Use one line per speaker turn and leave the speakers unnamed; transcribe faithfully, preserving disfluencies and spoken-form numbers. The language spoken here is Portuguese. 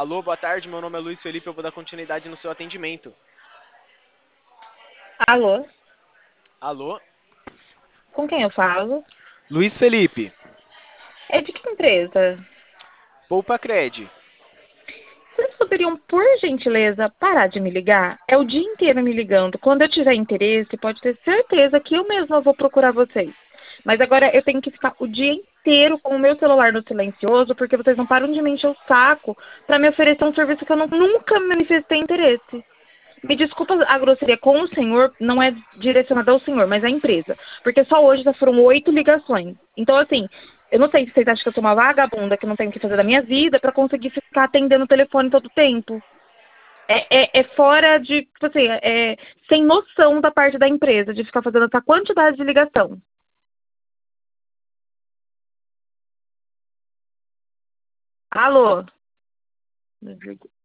Alô, boa tarde, meu nome é Luiz Felipe, eu vou dar continuidade no seu atendimento.
Alô,
Alô?
com quem eu falo?
Luiz Felipe,
É de que empresa?
Poupa Cred.
Vocês poderiam, por gentileza, parar de me ligar? É o dia inteiro me ligando. Quando eu tiver interesse, pode ter certeza que eu mesma vou procurar vocês. Mas agora eu tenho que ficar o dia inteiro com o meu celular no silencioso, porque vocês não param de me encher o saco para me oferecer um serviço que eu não- nunca manifestei interesse. Me desculpa a grosseria com o senhor, não é direcionada ao senhor, mas à empresa. Porque só hoje já foram oito ligações. Então, assim, eu não sei se vocês acham que eu sou uma vagabunda que não tenho o que fazer da minha vida para conseguir ficar atendendo o telefone todo o tempo. É, é, é fora de, tipo assim, é sem noção da parte da empresa de ficar fazendo essa quantidade de ligação. Alô? Desligou.